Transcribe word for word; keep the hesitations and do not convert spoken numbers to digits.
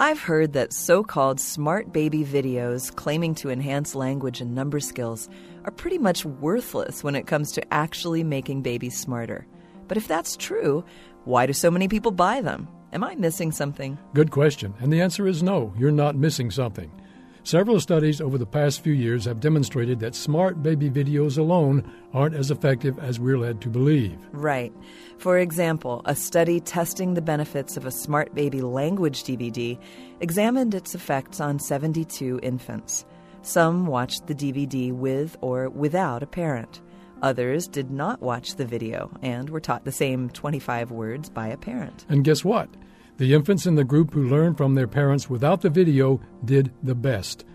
I've heard that so-called smart baby videos claiming to enhance language and number skills are pretty much worthless when it comes to actually making babies smarter. But if that's true, why do so many people buy them? Am I missing something? Good question, and the answer is no, you're not missing something. Several studies over the past few years have demonstrated that smart baby videos alone aren't as effective as we're led to believe. Right. For example, a study testing the benefits of a smart baby language D V D examined its effects on seventy-two infants. Some watched the D V D with or without a parent. Others did not watch the video and were taught the same twenty-five words by a parent. And guess what? The infants in the group who learned from their parents without the video did the best.